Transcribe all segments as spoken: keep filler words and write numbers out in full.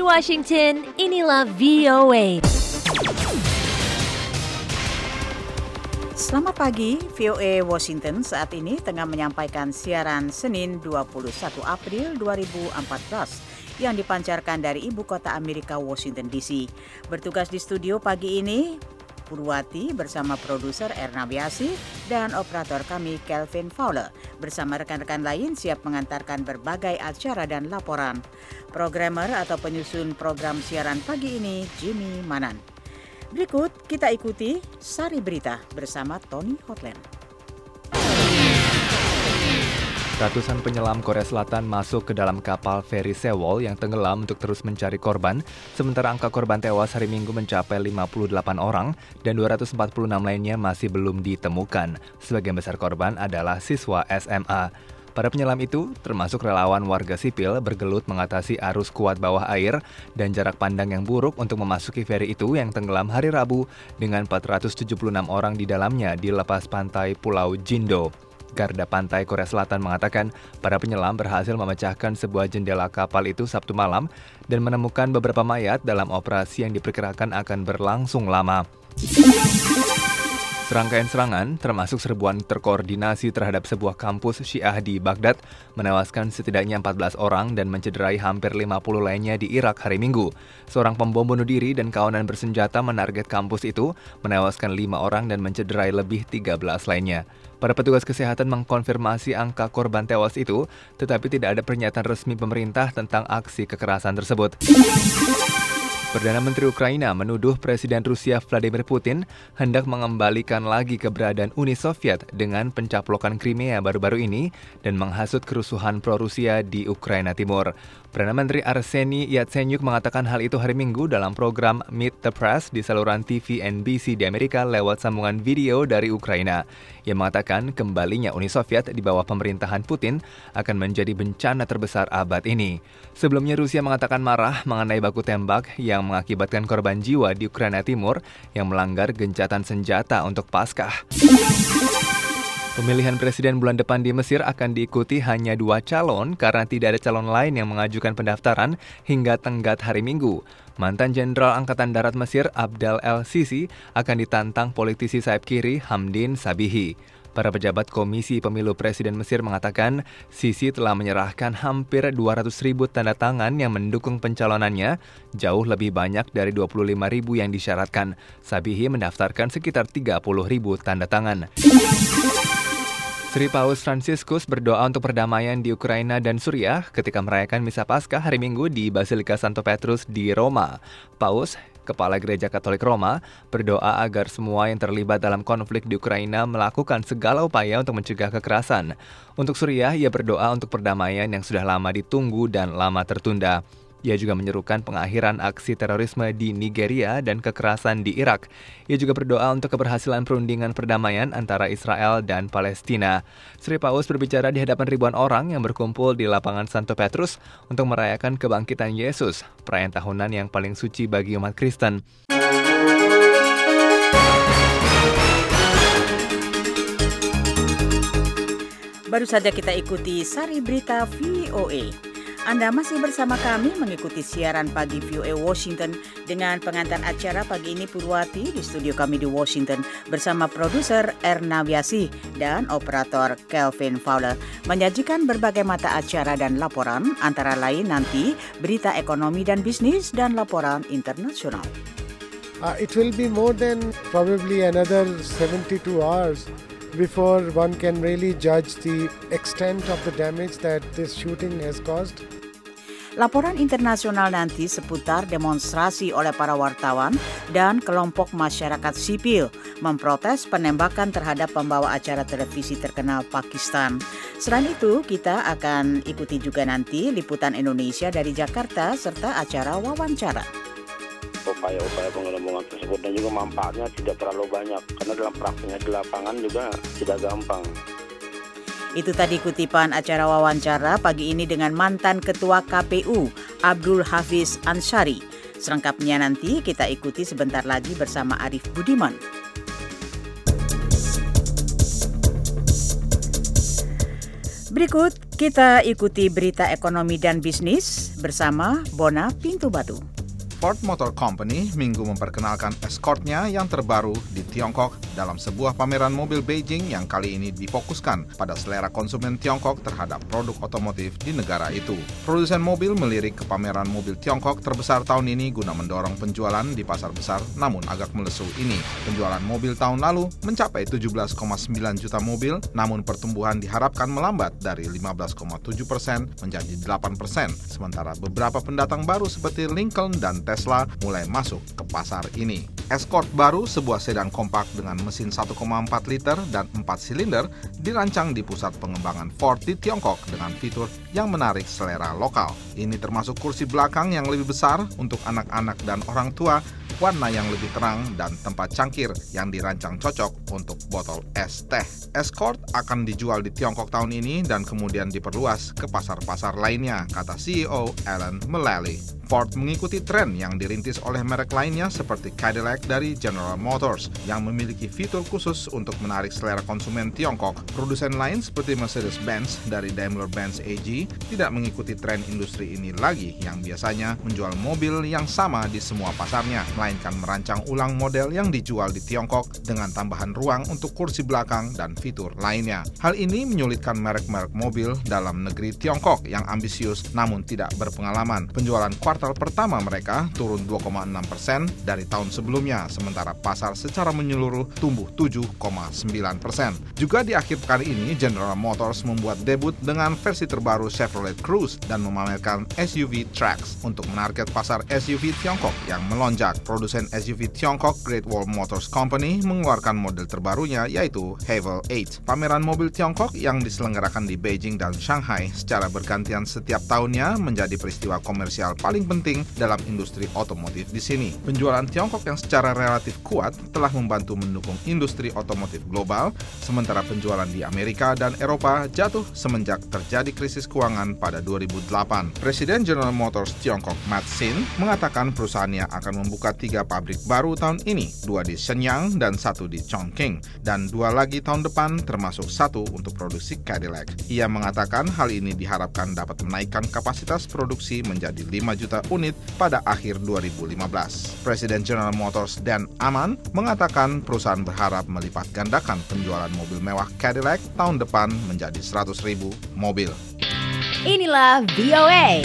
Washington, inilah V O A. Selamat pagi, V O A Washington saat ini tengah menyampaikan siaran Senin dua puluh satu April dua ribu empat belas yang dipancarkan dari ibu kota Amerika, Washington D C. Bertugas di studio pagi ini, Purwati bersama produser Erna Biasi dan operator kami Kelvin Fowler. Bersama rekan-rekan lain siap mengantarkan berbagai acara dan laporan. Programmer atau penyusun program siaran pagi ini Jimmy Manan. Berikut kita ikuti Sari Berita bersama Tony Hotland. Ratusan penyelam Korea Selatan masuk ke dalam kapal feri Sewol yang tenggelam untuk terus mencari korban, sementara angka korban tewas hari Minggu mencapai lima puluh delapan orang dan dua ratus empat puluh enam lainnya masih belum ditemukan. Sebagian besar korban adalah siswa S M A. Para penyelam itu, termasuk relawan warga sipil, bergelut mengatasi arus kuat bawah air dan jarak pandang yang buruk untuk memasuki feri itu yang tenggelam hari Rabu dengan empat ratus tujuh puluh enam orang di dalamnya di lepas pantai Pulau Jindo. Garda Pantai Korea Selatan mengatakan para penyelam berhasil memecahkan sebuah jendela kapal itu Sabtu malam dan menemukan beberapa mayat dalam operasi yang diperkirakan akan berlangsung lama. Serangkaian serangan, termasuk serbuan terkoordinasi terhadap sebuah kampus Syiah di Baghdad, menewaskan setidaknya empat belas orang dan mencederai hampir lima puluh lainnya di Irak hari Minggu. Seorang pembom bunuh diri dan kawanan bersenjata menarget kampus itu, menewaskan lima orang dan mencederai lebih tiga belas lainnya. Para petugas kesehatan mengkonfirmasi angka korban tewas itu, tetapi tidak ada pernyataan resmi pemerintah tentang aksi kekerasan tersebut. Perdana Menteri Ukraina menuduh Presiden Rusia Vladimir Putin hendak mengembalikan lagi keberadaan Uni Soviet dengan pencaplokan Crimea baru-baru ini dan menghasut kerusuhan pro-Rusia di Ukraina Timur. Perdana Menteri Arseniy Yatsenyuk mengatakan hal itu hari Minggu dalam program Meet the Press di saluran T V N B C di Amerika lewat sambungan video dari Ukraina. Ia mengatakan kembalinya Uni Soviet di bawah pemerintahan Putin akan menjadi bencana terbesar abad ini. Sebelumnya Rusia mengatakan marah mengenai baku tembak yang mengakibatkan korban jiwa di Ukraina Timur yang melanggar gencatan senjata untuk Paskah. Pemilihan presiden bulan depan di Mesir akan diikuti hanya dua calon karena tidak ada calon lain yang mengajukan pendaftaran hingga tenggat hari Minggu. Mantan Jenderal Angkatan Darat Mesir Abdel El-Sisi akan ditantang politisi sayap kiri Hamdin Sabihi. Para pejabat Komisi Pemilu Presiden Mesir mengatakan Sisi telah menyerahkan hampir dua ratus ribu tanda tangan yang mendukung pencalonannya, jauh lebih banyak dari dua puluh lima ribu yang disyaratkan. Sabihi mendaftarkan sekitar tiga puluh ribu tanda tangan. Sri Paus Fransiskus berdoa untuk perdamaian di Ukraina dan Suriah ketika merayakan Misa Paskah hari Minggu di Basilika Santo Petrus di Roma. Paus, Kepala Gereja Katolik Roma, berdoa agar semua yang terlibat dalam konflik di Ukraina melakukan segala upaya untuk mencegah kekerasan. Untuk Suriah, ia berdoa untuk perdamaian yang sudah lama ditunggu dan lama tertunda. Ia juga menyerukan pengakhiran aksi terorisme di Nigeria dan kekerasan di Irak. Ia juga berdoa untuk keberhasilan perundingan perdamaian antara Israel dan Palestina. Sri Paus berbicara di hadapan ribuan orang yang berkumpul di lapangan Santo Petrus untuk merayakan kebangkitan Yesus, perayaan tahunan yang paling suci bagi umat Kristen. Baru saja kita ikuti Sari Berita V O A. Anda masih bersama kami mengikuti siaran pagi V O A Washington dengan pengantar acara pagi ini Purwati di studio kami di Washington bersama produser Erna Biasi dan operator Kelvin Fowler menyajikan berbagai mata acara dan laporan antara lain nanti berita ekonomi dan bisnis dan laporan internasional. Uh, it will be more than probably another seventy-two hours before one can really judge the extent of the damage that this shooting has caused. Laporan internasional nanti seputar demonstrasi oleh para wartawan dan kelompok masyarakat sipil memprotes penembakan terhadap pembawa acara televisi terkenal Pakistan. Selain itu, kita akan ikuti juga nanti liputan Indonesia dari Jakarta serta acara wawancara. Upaya-upaya penggelembungan tersebut dan juga manfaatnya tidak terlalu banyak karena dalam praktiknya di lapangan juga tidak gampang. Itu tadi kutipan acara wawancara pagi ini dengan mantan Ketua K P U Abdul Hafiz Ansyari. Selengkapnya nanti kita ikuti sebentar lagi bersama Arif Budiman. Berikut kita ikuti berita ekonomi dan bisnis bersama Bona Pintu Batu. Ford Motor Company minggu memperkenalkan Escort-nya yang terbaru di Tiongkok dalam sebuah pameran mobil Beijing yang kali ini difokuskan pada selera konsumen Tiongkok terhadap produk otomotif di negara itu. Produsen mobil melirik ke pameran mobil Tiongkok terbesar tahun ini guna mendorong penjualan di pasar besar namun agak melesu ini. Penjualan mobil tahun lalu mencapai tujuh belas koma sembilan juta mobil, namun pertumbuhan diharapkan melambat dari lima belas koma tujuh persen menjadi delapan persen, sementara beberapa pendatang baru seperti Lincoln dan Tesla mulai masuk ke pasar ini. Escort baru, sebuah sedan kompak dengan mesin satu koma empat liter dan empat silinder, dirancang di pusat pengembangan Ford di Tiongkok dengan fitur yang menarik selera lokal. Ini termasuk kursi belakang yang lebih besar untuk anak-anak dan orang tua, warna yang lebih terang, dan tempat cangkir yang dirancang cocok untuk botol es teh. Escort akan dijual di Tiongkok tahun ini dan kemudian diperluas ke pasar-pasar lainnya, kata C E O Alan Mulally. Ford mengikuti tren yang dirintis oleh merek lainnya seperti Cadillac dari General Motors yang memiliki fitur khusus untuk menarik selera konsumen Tiongkok. Produsen lain seperti Mercedes-Benz dari Daimler-Benz A G tidak mengikuti tren industri ini lagi yang biasanya menjual mobil yang sama di semua pasarnya, melainkan merancang ulang model yang dijual di Tiongkok dengan tambahan ruang untuk kursi belakang dan fitur lainnya. Hal ini menyulitkan merek-merek mobil dalam negeri Tiongkok yang ambisius namun tidak berpengalaman. Penjualan kuartal pertama mereka turun dua koma enam persen dari tahun sebelumnya, sementara pasar secara menyeluruh tumbuh tujuh koma sembilan persen. Juga di akhir pekan ini, General Motors membuat debut dengan versi terbaru Chevrolet Cruze dan memamerkan S U V Trax untuk menarget pasar S U V Tiongkok yang melonjak. Produsen S U V Tiongkok Great Wall Motors Company mengeluarkan model terbarunya yaitu Haval delapan. Pameran mobil Tiongkok yang diselenggarakan di Beijing dan Shanghai secara bergantian setiap tahunnya menjadi peristiwa komersial paling penting dalam industri otomotif di sini. Penjualan Tiongkok yang secara relatif kuat telah membantu mendukung industri otomotif global, sementara penjualan di Amerika dan Eropa jatuh semenjak terjadi krisis keuangan pada dua ribu delapan. Presiden General Motors Tiongkok Matt Sin mengatakan perusahaannya akan membuka tiga pabrik baru tahun ini, dua di Shenyang dan satu di Chongqing, dan dua lagi tahun depan termasuk satu untuk produksi Cadillac. Ia mengatakan hal ini diharapkan dapat menaikkan kapasitas produksi menjadi lima juta unit pada akhir dua ribu lima belas. Presiden General Motors Dan Aman mengatakan perusahaan berharap melipat gandakan penjualan mobil mewah Cadillac tahun depan menjadi seratus ribu mobil. Inilah V O A.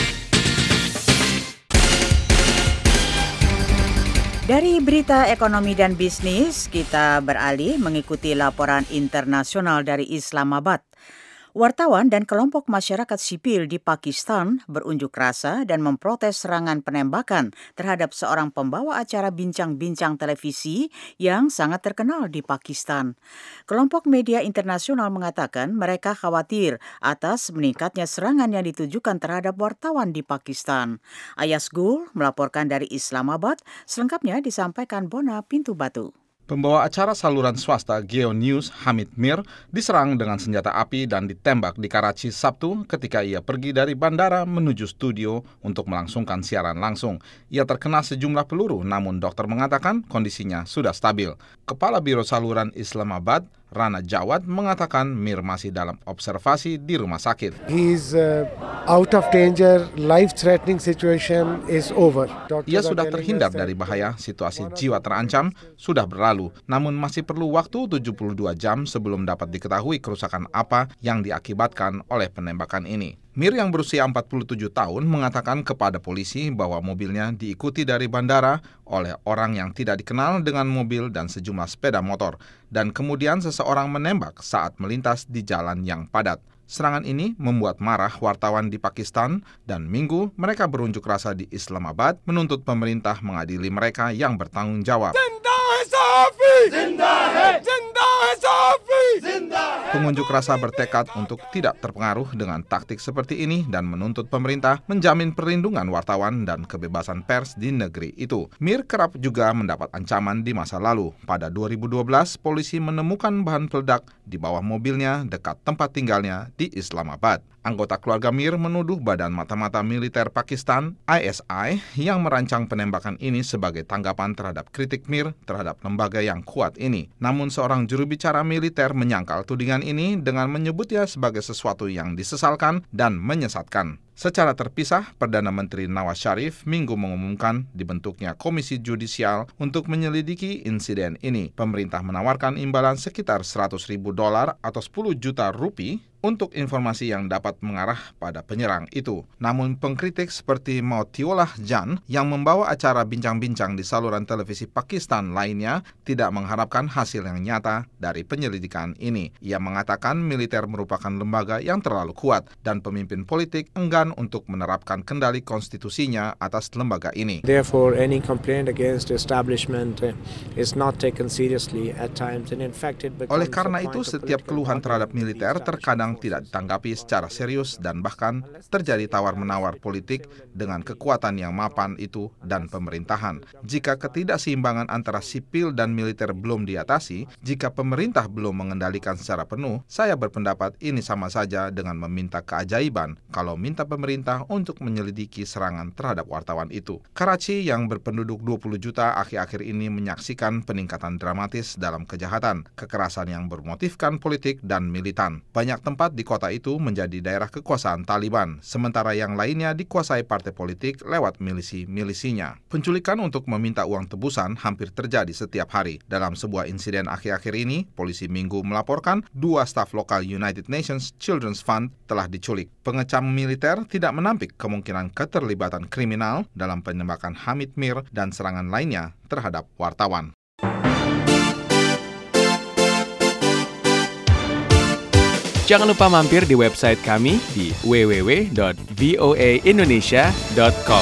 Dari berita ekonomi dan bisnis, kita beralih mengikuti laporan internasional dari Islamabad. Wartawan dan kelompok masyarakat sipil di Pakistan berunjuk rasa dan memprotes serangan penembakan terhadap seorang pembawa acara bincang-bincang televisi yang sangat terkenal di Pakistan. Kelompok media internasional mengatakan mereka khawatir atas meningkatnya serangan yang ditujukan terhadap wartawan di Pakistan. Ayas Gul melaporkan dari Islamabad, selengkapnya disampaikan Bona Pintu Batu. Pembawa acara saluran swasta Geo News Hamid Mir diserang dengan senjata api dan ditembak di Karachi Sabtu ketika ia pergi dari bandara menuju studio untuk melangsungkan siaran langsung. Ia terkena sejumlah peluru, namun dokter mengatakan kondisinya sudah stabil. Kepala Biro Saluran Islamabad, Rana Jawad, mengatakan Mir masih dalam observasi di rumah sakit. He's uh, out of danger, life-threatening situation is over. Ia sudah terhindar dari bahaya, situasi jiwa terancam sudah berlalu, namun masih perlu waktu tujuh puluh dua jam sebelum dapat diketahui kerusakan apa yang diakibatkan oleh penembakan ini. Mir yang berusia empat puluh tujuh tahun mengatakan kepada polisi bahwa mobilnya diikuti dari bandara oleh orang yang tidak dikenal dengan mobil dan sejumlah sepeda motor, dan kemudian seseorang menembak saat melintas di jalan yang padat. Serangan ini membuat marah wartawan di Pakistan dan Minggu mereka berunjuk rasa di Islamabad menuntut pemerintah mengadili mereka yang bertanggung jawab. Pengunjuk rasa bertekad untuk tidak terpengaruh dengan taktik seperti ini dan menuntut pemerintah menjamin perlindungan wartawan dan kebebasan pers di negeri itu. Mir kerap juga mendapat ancaman di masa lalu. Pada dua ribu dua belas, polisi menemukan bahan peledak di bawah mobilnya dekat tempat tinggalnya di Islamabad. Anggota keluarga Mir menuduh Badan Mata-Mata Militer Pakistan I S I yang merancang penembakan ini sebagai tanggapan terhadap kritik Mir terhadap lembaga yang kuat ini. Namun seorang juru bicara militer menyebut menyangkal tudingan ini dengan menyebutnya sebagai sesuatu yang disesalkan dan menyesatkan. Secara terpisah, Perdana Menteri Nawaz Sharif Minggu mengumumkan dibentuknya Komisi Judisial untuk menyelidiki insiden ini. Pemerintah menawarkan imbalan sekitar seratus ribu dolar atau sepuluh juta rupiah untuk informasi yang dapat mengarah pada penyerang itu. Namun pengkritik seperti Mautiullah Jan yang membawa acara bincang-bincang di saluran televisi Pakistan lainnya tidak mengharapkan hasil yang nyata dari penyelidikan ini. Ia mengatakan militer merupakan lembaga yang terlalu kuat dan pemimpin politik enggan untuk menerapkan kendali konstitusinya atas lembaga ini. Therefore, any complaint against establishment is not taken seriously at times and in fact it becomes. Oleh karena itu, setiap keluhan terhadap militer terkadang tidak ditanggapi secara serius dan bahkan terjadi tawar-menawar politik dengan kekuatan yang mapan itu dan pemerintahan. Jika ketidakseimbangan antara sipil dan militer belum diatasi, jika pemerintah belum mengendalikan secara penuh, saya berpendapat ini sama saja dengan meminta keajaiban kalau minta pemerintah untuk menyelidiki serangan terhadap wartawan itu. Karachi yang berpenduduk dua puluh juta akhir-akhir ini menyaksikan peningkatan dramatis dalam kejahatan, kekerasan yang bermotifkan politik dan militan. Banyak tempat di kota itu menjadi daerah kekuasaan Taliban, sementara yang lainnya dikuasai partai politik lewat milisi-milisinya. Penculikan untuk meminta uang tebusan hampir terjadi setiap hari. Dalam sebuah insiden akhir-akhir ini, polisi Minggu melaporkan dua staf lokal United Nations Children's Fund telah diculik. Pengecam militer tidak menampik kemungkinan keterlibatan kriminal dalam penembakan Hamid Mir dan serangan lainnya terhadap wartawan. Jangan lupa mampir di website kami di w w w dot v o a indonesia dot com.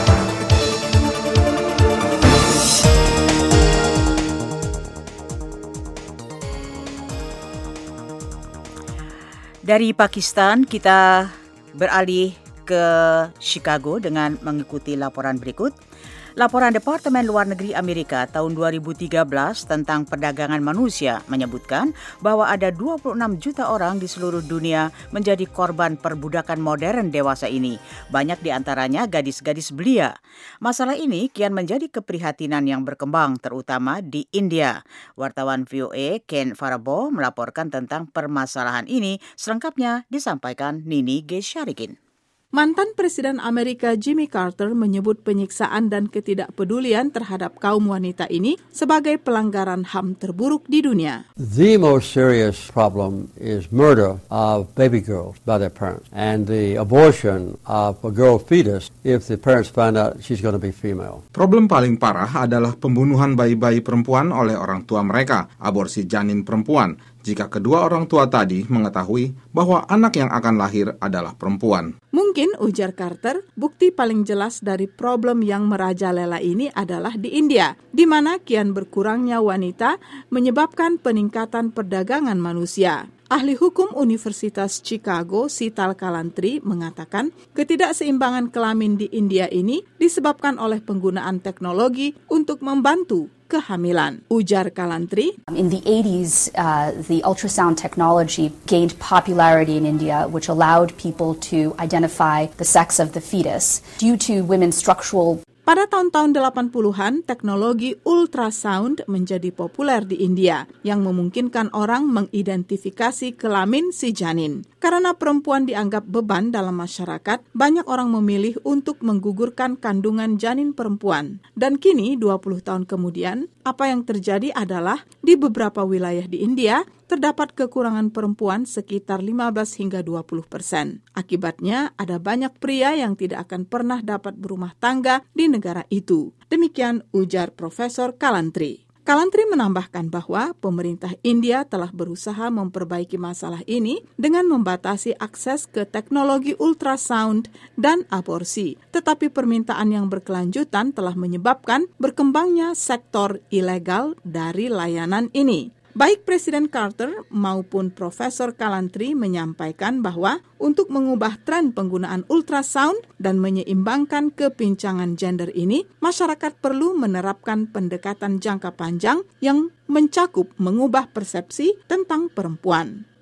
Dari Pakistan, kita beralih ke Chicago dengan mengikuti laporan berikut. Laporan Departemen Luar Negeri Amerika tahun dua ribu tiga belas tentang perdagangan manusia menyebutkan bahwa ada dua puluh enam juta orang di seluruh dunia menjadi korban perbudakan modern dewasa ini. Banyak di antaranya gadis-gadis belia. Masalah ini kian menjadi keprihatinan yang berkembang, terutama di India. Wartawan V O A Ken Farabo melaporkan tentang permasalahan ini, selengkapnya disampaikan Nini G. Syarikin. Mantan Presiden Amerika Jimmy Carter menyebut penyiksaan dan ketidakpedulian terhadap kaum wanita ini sebagai pelanggaran H A M terburuk di dunia. The most serious problem is murder of baby girls by their parents and the abortion of a girl fetus if the parents find out she's going to be female. Problem paling parah adalah pembunuhan bayi-bayi perempuan oleh orang tua mereka, aborsi janin perempuan, jika kedua orang tua tadi mengetahui bahwa anak yang akan lahir adalah perempuan. Mungkin, ujar Carter, bukti paling jelas dari problem yang merajalela ini adalah di India, di mana kian berkurangnya wanita menyebabkan peningkatan perdagangan manusia. Ahli hukum Universitas Chicago, Sital Kalantri, mengatakan ketidakseimbangan kelamin di India ini disebabkan oleh penggunaan teknologi untuk membantu kehamilan. Ujar Kalantri, In the eighties, uh, the ultrasound technology gained popularity in India, which allowed people to identify the sex of the fetus. Due to women's structural Pada tahun-tahun delapan puluhan, teknologi ultrasound menjadi populer di India yang memungkinkan orang mengidentifikasi kelamin si janin. Karena perempuan dianggap beban dalam masyarakat, banyak orang memilih untuk menggugurkan kandungan janin perempuan. Dan kini, dua puluh tahun kemudian, apa yang terjadi adalah di beberapa wilayah di India, terdapat kekurangan perempuan sekitar lima belas hingga dua puluh persen. Akibatnya, ada banyak pria yang tidak akan pernah dapat berumah tangga di negara itu. Demikian ujar Profesor Kalantri. Kalantri menambahkan bahwa pemerintah India telah berusaha memperbaiki masalah ini dengan membatasi akses ke teknologi ultrasound dan aborsi. Tetapi permintaan yang berkelanjutan telah menyebabkan berkembangnya sektor ilegal dari layanan ini. Baik Presiden Carter maupun Profesor Kalantri menyampaikan bahwa untuk mengubah tren penggunaan ultrasound dan menyeimbangkan kepincangan gender ini, masyarakat perlu menerapkan pendekatan jangka panjang yang mencakup mengubah persepsi tentang perempuan.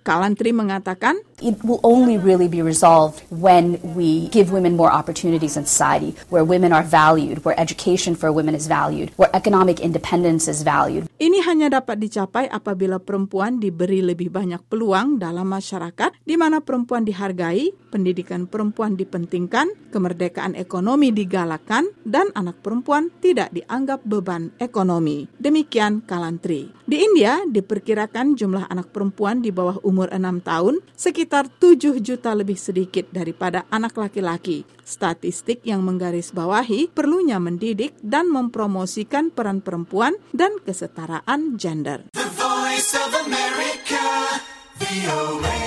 Kalantri mengatakan, it will only really be resolved when we give women more opportunities in society, where women are valued, where education for women is valued, where economic independence is valued. Ini hanya dapat dicapai apabila perempuan diberi lebih banyak peluang dalam masyarakat, di mana perempuan dihargai, pendidikan perempuan dipentingkan, kemerdekaan ekonomi digalakkan, dan anak perempuan tidak dianggap beban ekonomi. Demikian Kalantri. Di India, diperkirakan jumlah anak perempuan di bawah umur enam tahun sekitar tujuh juta lebih sedikit daripada anak laki-laki. Statistik yang menggarisbawahi perlunya mendidik dan mempromosikan peran perempuan dan kesetaraan gender. The Voice of America, V O A.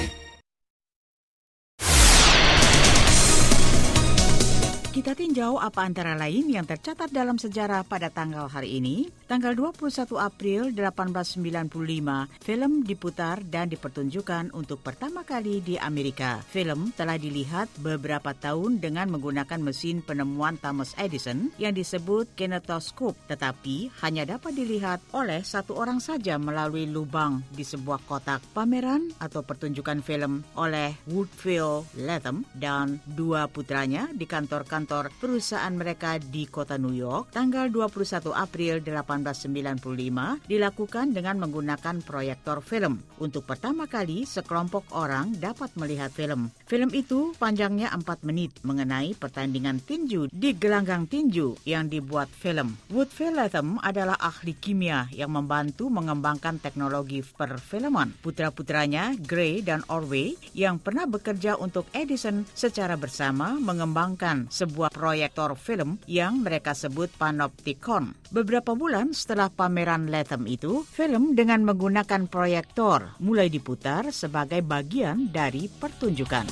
Kita tinjau apa antara lain yang tercatat dalam sejarah pada tanggal hari ini. Tanggal dua puluh satu April delapan belas sembilan puluh lima, film diputar dan dipertunjukkan untuk pertama kali di Amerika. Film telah dilihat beberapa tahun dengan menggunakan mesin penemuan Thomas Edison yang disebut kinetoskop, tetapi hanya dapat dilihat oleh satu orang saja melalui lubang di sebuah kotak. Pameran atau pertunjukan film oleh Woodville Latham dan dua putranya di kantor-kantor perusahaan mereka di kota New York tanggal dua puluh satu April delapan belas sembilan puluh lima dilakukan dengan menggunakan proyektor film. Untuk pertama kali sekelompok orang dapat melihat film. Film itu panjangnya empat menit mengenai pertandingan tinju di gelanggang tinju yang dibuat film. Woodville Latham adalah ahli kimia yang membantu mengembangkan teknologi perfilman. Putra-putranya Gray dan Orway yang pernah bekerja untuk Edison secara bersama mengembangkan sebuah proyektor film yang mereka sebut Panopticon. Beberapa bulan setelah pameran Latham itu, film dengan menggunakan proyektor mulai diputar sebagai bagian dari pertunjukan.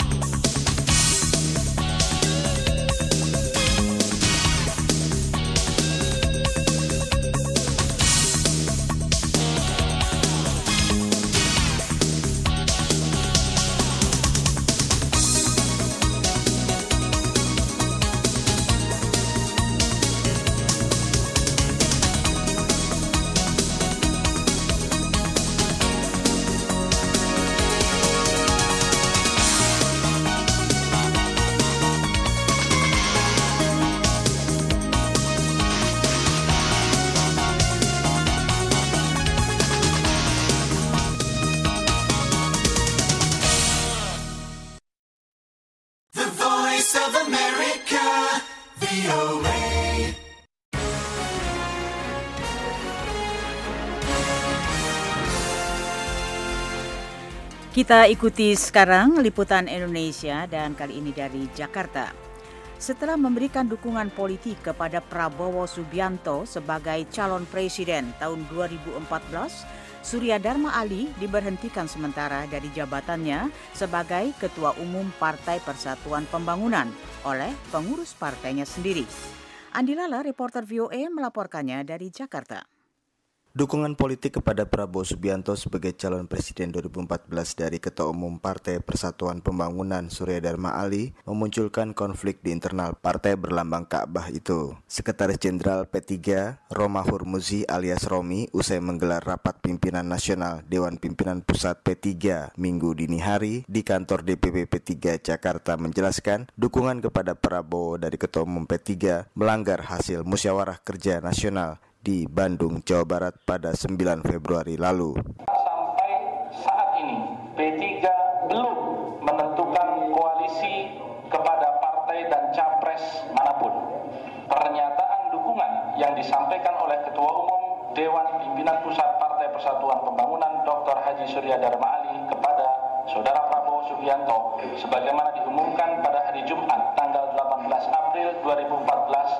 Kita ikuti sekarang liputan Indonesia dan kali ini dari Jakarta. Setelah memberikan dukungan politik kepada Prabowo Subianto sebagai calon presiden tahun dua ribu empat belas, Surya Dharma Ali diberhentikan sementara dari jabatannya sebagai Ketua Umum Partai Persatuan Pembangunan oleh pengurus partainya sendiri. Andi Lala, reporter V O A, melaporkannya dari Jakarta. Dukungan politik kepada Prabowo Subianto sebagai calon presiden dua ribu empat belas dari Ketua Umum Partai Persatuan Pembangunan Surya Dharma Ali memunculkan konflik di internal partai berlambang Ka'bah itu. Sekretaris Jenderal P tiga Roma Hurmuzi alias Romi usai menggelar rapat pimpinan nasional Dewan Pimpinan Pusat P tiga Minggu dini hari di kantor D P P P tiga Jakarta menjelaskan dukungan kepada Prabowo dari Ketua Umum P tiga melanggar hasil musyawarah kerja nasional di Bandung, Jawa Barat pada sembilan Februari lalu. Sampai saat ini P tiga belum menentukan koalisi kepada partai dan capres manapun. Pernyataan dukungan yang disampaikan oleh Ketua Umum Dewan Pimpinan Pusat Partai Persatuan Pembangunan Doktor Haji Surya Dharma Ali kepada Saudara Prabowo Subianto sebagaimana diumumkan pada hari Jumat tanggal delapan belas April dua ribu empat belas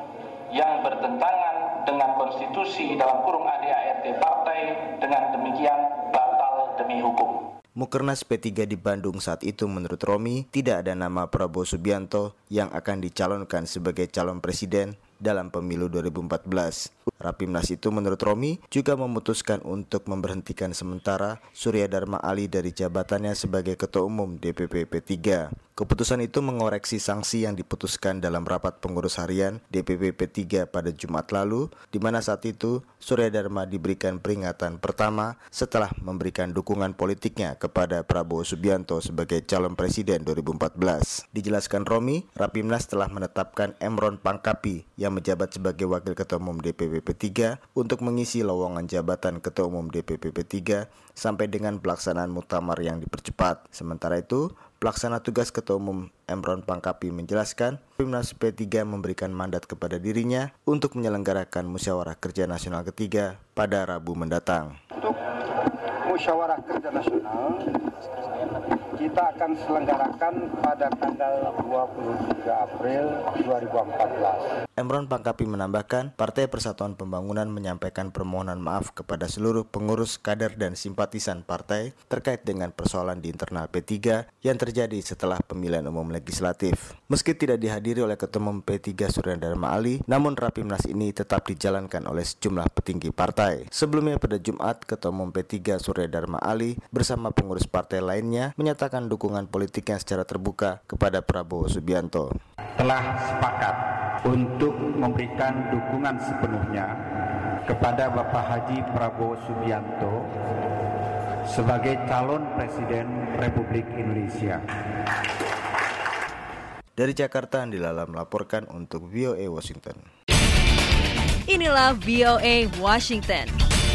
yang bertentangan dengan konstitusi dalam kurung A D A R T partai, dengan demikian batal demi hukum. Mukernas P tiga di Bandung saat itu menurut Romi tidak ada nama Prabowo Subianto yang akan dicalonkan sebagai calon presiden dalam pemilu dua ribu empat belas. Rapimnas itu menurut Romi juga memutuskan untuk memberhentikan sementara Surya Dharma Ali dari jabatannya sebagai Ketua Umum D P P P tiga. Keputusan itu mengoreksi sanksi yang diputuskan dalam rapat pengurus harian D P P P tiga pada Jumat lalu, di mana saat itu Surya Dharma diberikan peringatan pertama setelah memberikan dukungan politiknya kepada Prabowo Subianto sebagai calon presiden dua ribu empat belas. Dijelaskan Romi, Rapimnas telah menetapkan Emron Pangkapi yang menjabat sebagai Wakil Ketua Umum D P P P tiga untuk mengisi lowongan jabatan Ketua Umum D P P P tiga sampai dengan pelaksanaan muktamar yang dipercepat. Sementara itu, pelaksana tugas Ketua Umum Emron Pangkapi menjelaskan, Rapimnas P tiga memberikan mandat kepada dirinya untuk menyelenggarakan Musyawarah Kerja Nasional ketiga pada Rabu mendatang. Untuk Musyawarah Kerja Nasional, kita akan selenggarakan pada tanggal dua puluh tiga April dua ribu empat belas. Emron Pangkapi menambahkan, Partai Persatuan Pembangunan menyampaikan permohonan maaf kepada seluruh pengurus, kader, dan simpatisan partai terkait dengan persoalan di internal P tiga yang terjadi setelah pemilihan umum legislatif. Meski tidak dihadiri oleh Ketua Umum P tiga Surya Dharma Ali, namun Rapimnas ini tetap dijalankan oleh sejumlah petinggi partai. Sebelumnya pada Jumat, Ketua Umum P tiga Surya Dharma Ali bersama pengurus partai lainnya menyatakan dukungan politiknya secara terbuka kepada Prabowo Subianto. Telah sepakat untuk memberikan dukungan sepenuhnya kepada Bapak Haji Prabowo Subianto sebagai calon Presiden Republik Indonesia. Dari Jakarta, Andi Lala melaporkan untuk V O A Washington. Inilah V O A Washington.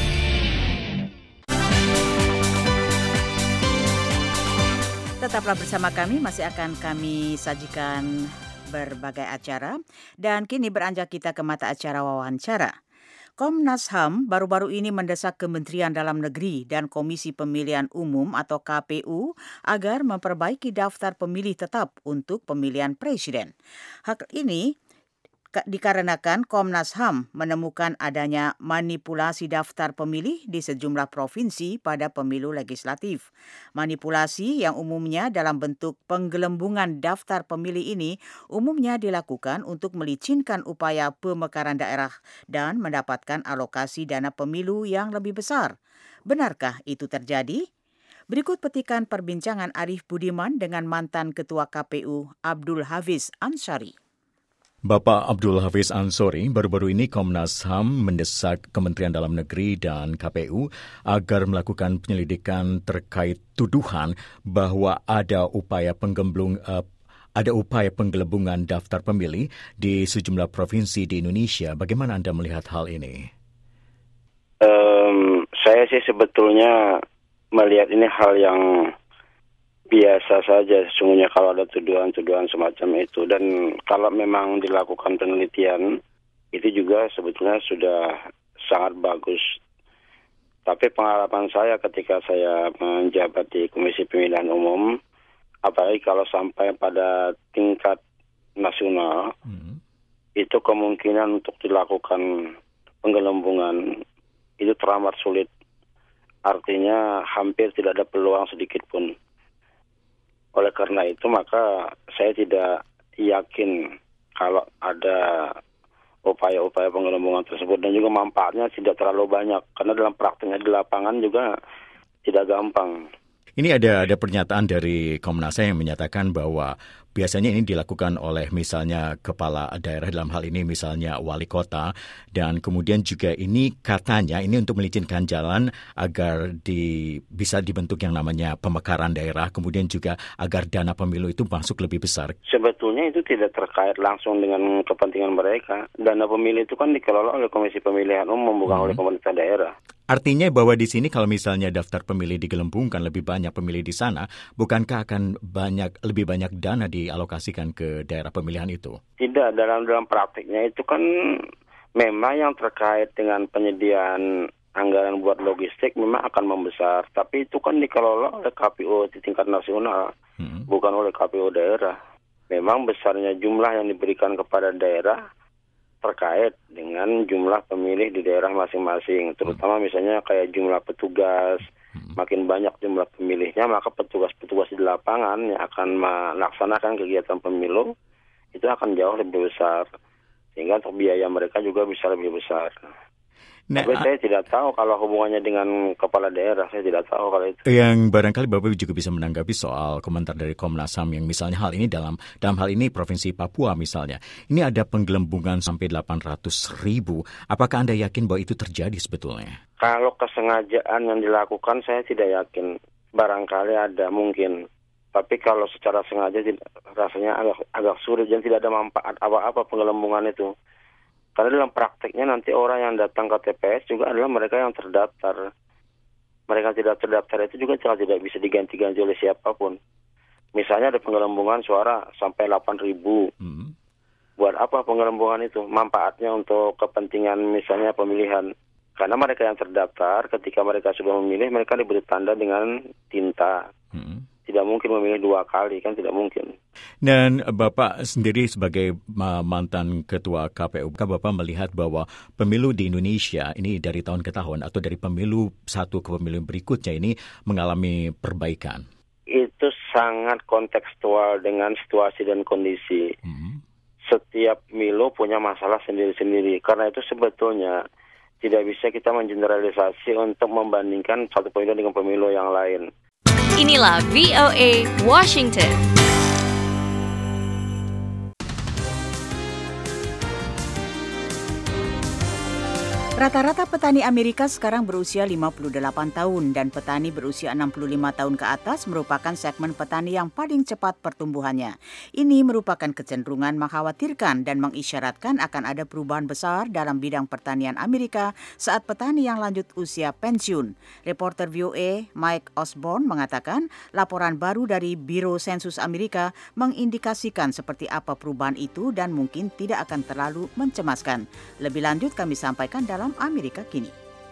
Tetaplah bersama kami, masih akan kami sajikan berbagai acara. Dan kini beranjak kita ke mata acara wawancara. Komnas H A M baru-baru ini mendesak Kementerian Dalam Negeri dan Komisi Pemilihan Umum atau K P U agar memperbaiki daftar pemilih tetap untuk pemilihan presiden. Hal ini dikarenakan Komnas H A M menemukan adanya manipulasi daftar pemilih di sejumlah provinsi pada pemilu legislatif. Manipulasi yang umumnya dalam bentuk penggelembungan daftar pemilih ini umumnya dilakukan untuk melicinkan upaya pemekaran daerah dan mendapatkan alokasi dana pemilu yang lebih besar. Benarkah itu terjadi? Berikut petikan perbincangan Arif Budiman dengan mantan Ketua K P U Abdul Hafiz Ansari. Bapak Abdul Hafiz Ansori, baru-baru ini Komnas H A M mendesak Kementerian Dalam Negeri dan K P U agar melakukan penyelidikan terkait tuduhan bahwa ada upaya penggemblung uh, ada upaya penggelembungan daftar pemilih di sejumlah provinsi di Indonesia. Bagaimana Anda melihat hal ini? Um, saya sih sebetulnya melihat ini hal yang biasa saja sesungguhnya kalau ada tuduhan-tuduhan semacam itu, dan kalau memang dilakukan penelitian itu juga sebetulnya sudah sangat bagus. Tapi pengalaman saya ketika saya menjabat di Komisi Pemilihan Umum, apalagi kalau sampai pada tingkat nasional, hmm. itu kemungkinan untuk dilakukan penggelembungan itu teramat sulit. Artinya hampir tidak ada peluang sedikit pun. Oleh karena itu maka saya tidak yakin kalau ada upaya-upaya penggelembungan tersebut, dan juga manfaatnya tidak terlalu banyak karena dalam prakteknya di lapangan juga tidak gampang. Ini ada ada pernyataan dari Komnas H A M yang menyatakan bahwa biasanya ini dilakukan oleh misalnya kepala daerah, dalam hal ini misalnya wali kota, dan kemudian juga ini katanya ini untuk melicinkan jalan agar di, bisa dibentuk yang namanya pemekaran daerah, kemudian juga agar dana pemilu itu masuk lebih besar. Sebetulnya itu tidak terkait langsung dengan kepentingan mereka. Dana pemilu itu kan dikelola oleh Komisi Pemilihan Umum, bukan hmm. oleh pemerintah daerah. Artinya bahwa di sini kalau misalnya daftar pemilih digelembungkan, lebih banyak pemilih di sana, bukankah akan banyak lebih banyak dana dialokasikan ke daerah pemilihan itu? Tidak, dalam dalam praktiknya itu kan memang yang terkait dengan penyediaan anggaran buat logistik memang akan membesar, tapi itu kan dikelola oleh K P U di tingkat nasional, hmm. bukan oleh K P U daerah. Memang besarnya jumlah yang diberikan kepada daerah terkait dengan jumlah pemilih di daerah masing-masing, terutama misalnya kayak jumlah petugas, makin banyak jumlah pemilihnya, maka petugas-petugas di lapangan yang akan melaksanakan kegiatan pemilu itu akan jauh lebih besar, sehingga untuk biaya mereka juga bisa lebih besar. Nah, Tapi saya tidak tahu kalau hubungannya dengan kepala daerah, saya tidak tahu kalau itu. Yang barangkali Bapak juga bisa menanggapi soal komentar dari Komnas H A M yang misalnya hal ini dalam dalam hal ini Provinsi Papua misalnya. Ini ada penggelembungan sampai delapan ratus ribu. Apakah Anda yakin bahwa itu terjadi sebetulnya? Kalau kesengajaan yang dilakukan saya tidak yakin. Barangkali ada mungkin. Tapi kalau secara sengaja rasanya agak, agak sulit dan tidak ada manfaat apa-apa penggelembungan itu. Karena dalam prakteknya nanti orang yang datang ke T P S juga adalah mereka yang terdaftar. Mereka tidak terdaftar itu juga tidak bisa diganti-ganti oleh siapapun. Misalnya ada penggelembungan suara sampai delapan ribu. Hmm. Buat apa penggelembungan itu? Manfaatnya untuk kepentingan misalnya pemilihan. Karena mereka yang terdaftar ketika mereka sudah memilih, mereka diberi tanda dengan tinta. Hmm. Tidak mungkin memilih dua kali, kan tidak mungkin. Dan Bapak sendiri sebagai mantan ketua K P U, Bapak melihat bahwa pemilu di Indonesia ini dari tahun ke tahun atau dari pemilu satu ke pemilu berikutnya ini mengalami perbaikan. Itu sangat kontekstual dengan situasi dan kondisi. Mm-hmm. Setiap pemilu punya masalah sendiri-sendiri. Karena itu sebetulnya tidak bisa kita mengeneralisasi untuk membandingkan satu pemilu dengan pemilu yang lain. Inilah V O A Washington. Rata-rata petani Amerika sekarang berusia lima puluh delapan tahun dan petani berusia enam puluh lima tahun ke atas merupakan segmen petani yang paling cepat pertumbuhannya. Ini merupakan kecenderungan mengkhawatirkan dan mengisyaratkan akan ada perubahan besar dalam bidang pertanian Amerika saat petani yang lanjut usia pensiun. Reporter V O A Mike Osborne mengatakan laporan baru dari Biro Sensus Amerika mengindikasikan seperti apa perubahan itu dan mungkin tidak akan terlalu mencemaskan. Lebih lanjut kami sampaikan dalam Amerika Kini.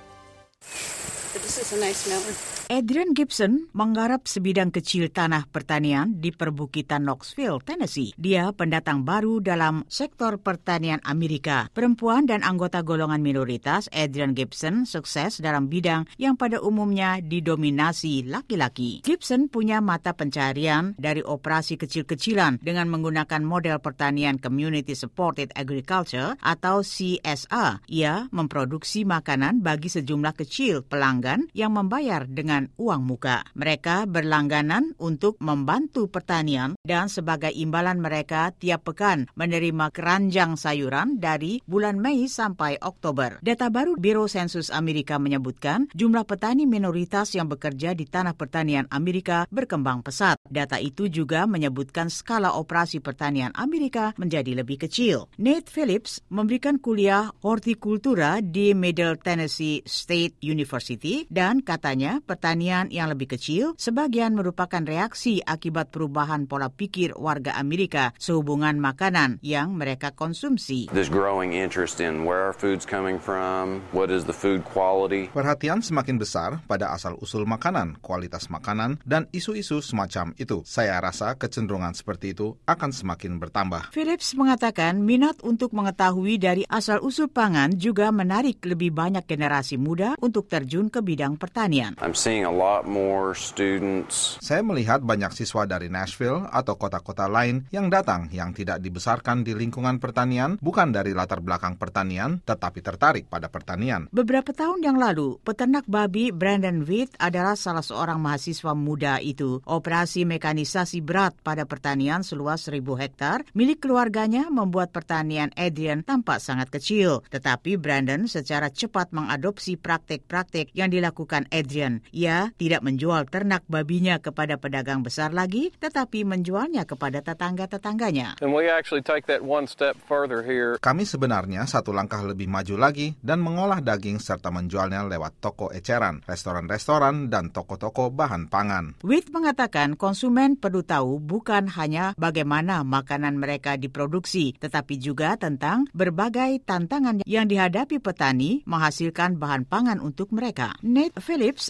This is a nice melon. Adrian Gibson menggarap sebidang kecil tanah pertanian di perbukitan Knoxville, Tennessee. Dia pendatang baru dalam sektor pertanian Amerika. Perempuan dan anggota golongan minoritas, Adrian Gibson sukses dalam bidang yang pada umumnya didominasi laki-laki. Gibson punya mata pencarian dari operasi kecil-kecilan dengan menggunakan model pertanian Community Supported Agriculture atau C S A. Ia memproduksi makanan bagi sejumlah kecil pelanggan yang membayar dengan uang muka. Mereka berlangganan untuk membantu pertanian dan sebagai imbalan mereka tiap pekan menerima keranjang sayuran dari bulan Mei sampai Oktober. Data baru Biro Sensus Amerika menyebutkan jumlah petani minoritas yang bekerja di tanah pertanian Amerika berkembang pesat. Data itu juga menyebutkan skala operasi pertanian Amerika menjadi lebih kecil. Nate Phillips memberikan kuliah hortikultura di Middle Tennessee State University dan katanya pertanian yang lebih kecil sebagian merupakan reaksi akibat perubahan pola pikir warga Amerika sehubungan makanan yang mereka konsumsi. This growing interest in where our food's coming from, what is the food quality. Perhatian semakin besar pada asal-usul makanan, kualitas makanan, dan isu-isu semacam itu. Saya rasa kecenderungan seperti itu akan semakin bertambah. Phillips mengatakan minat untuk mengetahui dari asal-usul pangan juga menarik lebih banyak generasi muda untuk terjun ke bidang pertanian. I'm seeing a lot more students. Saya melihat banyak siswa dari Nashville atau kota-kota lain yang datang yang tidak dibesarkan di lingkungan pertanian, bukan dari latar belakang pertanian, tetapi tertarik pada pertanian. Beberapa tahun yang lalu, peternak babi Brandon Witt adalah salah seorang mahasiswa muda itu. Operasi mekanisasi berat pada pertanian seluas seribu hektar milik keluarganya membuat pertanian Adrian tampak sangat kecil. Tetapi Brandon secara cepat mengadopsi praktik-praktik yang dilakukan Adrian. Ia tidak menjual ternak babinya kepada pedagang besar lagi, tetapi menjualnya kepada tetangga-tetangganya. And we actually take that one step further here. Kami sebenarnya satu langkah lebih maju lagi dan mengolah daging serta menjualnya lewat toko eceran, restoran-restoran, dan toko-toko bahan pangan. Witt mengatakan konsumen perlu tahu bukan hanya bagaimana makanan mereka diproduksi, tetapi juga tentang berbagai tantangan yang dihadapi petani menghasilkan bahan pangan untuk mereka. Nate Phillips menganggap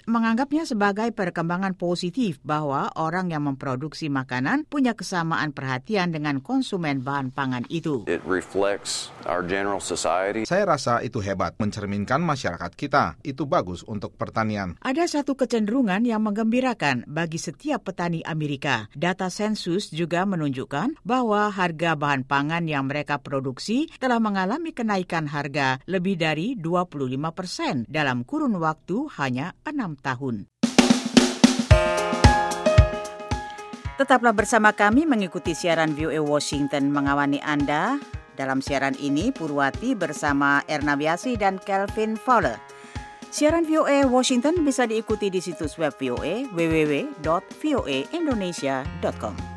menganggapnya sebagai perkembangan positif bahwa orang yang memproduksi makanan punya kesamaan perhatian dengan konsumen bahan pangan itu. It reflects our general society. Saya rasa itu hebat, mencerminkan masyarakat kita. Itu bagus untuk pertanian. Ada satu kecenderungan yang menggembirakan bagi setiap petani Amerika. Data sensus juga menunjukkan bahwa harga bahan pangan yang mereka produksi telah mengalami kenaikan harga lebih dari dua puluh lima persen dalam kurun waktu hanya enam tahun. Tetaplah bersama kami mengikuti siaran V O A Washington mengawani Anda. Dalam siaran ini, Purwati bersama Erna Biasi dan Kelvin Fowler. Siaran V O A Washington bisa diikuti di situs web V O A w w w dot v o a indonesia dot com.